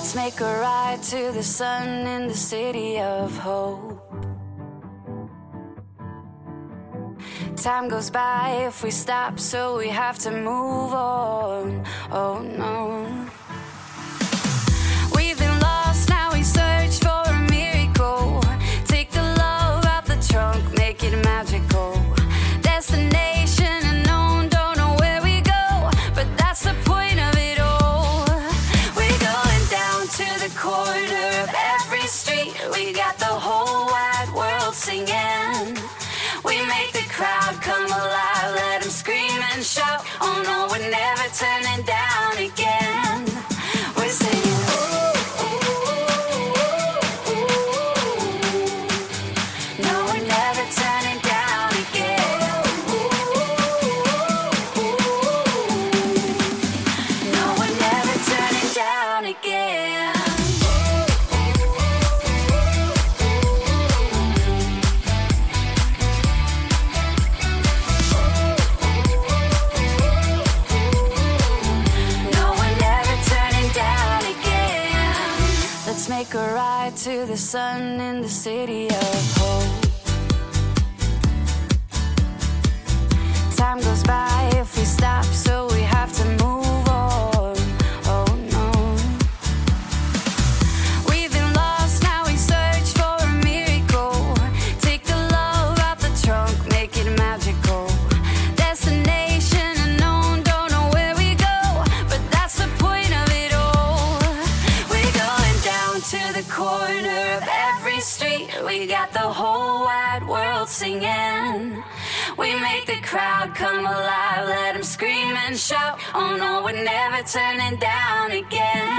Let's make a ride to the sun in the city of hope. Time goes by if we stop, so we have to move on. Oh no. We've been lost, now we search for a miracle. Take the love out the trunk, make it magical. Destination unknown, don't know where we go, but that's the point of it all. We're going down to the corner of every street. We got the whole wide world singing. We make the crowd come alive, let them scream and shout. Oh no, we're never turning down again. We're singing, no, we're never turning down again. No, we're never turning down again. Let's make a ride to the sun in the city of hope. Time goes by if we stop, so we have to move on. Oh no. We've been lost, now we search for a miracle. Take the love out the trunk, make it magical. Destination unknown, don't know where we go, but that's the point of it all. We're going down to the corner of every street. We got the whole wide world singing. We make the crowd come alive, let them scream and shout. Oh no, we're never turning down again.